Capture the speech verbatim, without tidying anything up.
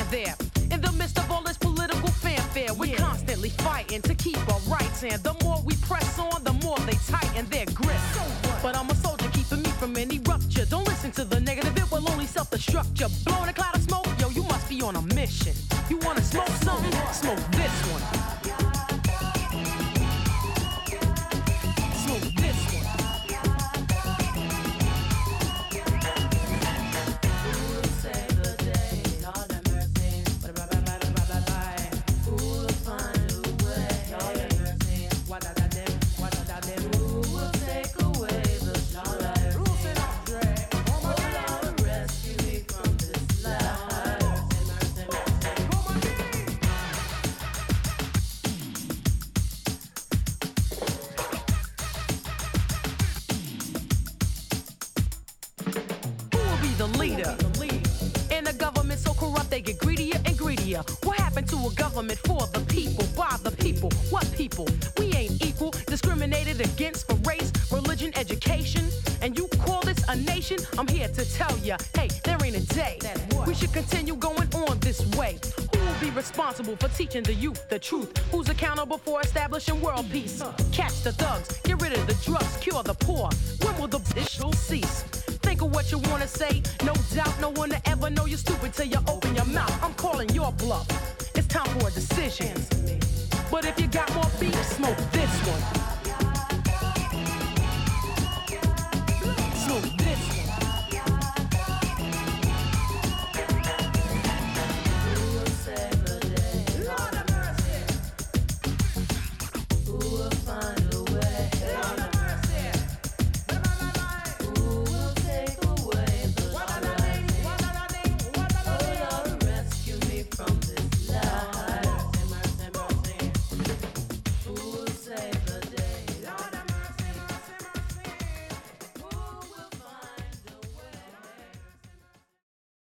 there. In the midst of all this political fanfare, we're yeah. constantly fighting to keep our rights. And the more we press on, the more they tighten their grip. So but I'm a soldier keeping me from any rupture. Don't listen to the negative, it will only self-destruct you. Blowing a cloud of smoke, yo, you must be on a mission. You wanna smoke something? Smoke this one. Smoke this one. What happened to a government for the people, by the people? What people? We ain't equal, discriminated against for race, religion, education. And you call this a nation? I'm here to tell ya, hey, there ain't a day we should continue going on this way. Who will be responsible for teaching the youth the truth? Who's accountable for establishing world peace? Catch the thugs, get rid of the drugs, cure the poor. When will the issue cease? Think of what you wanna say. No doubt, no one will ever know you're stupid till you open your mouth. I'm calling your bluff. It's time for a decision. But if you got more beef, smoke this one.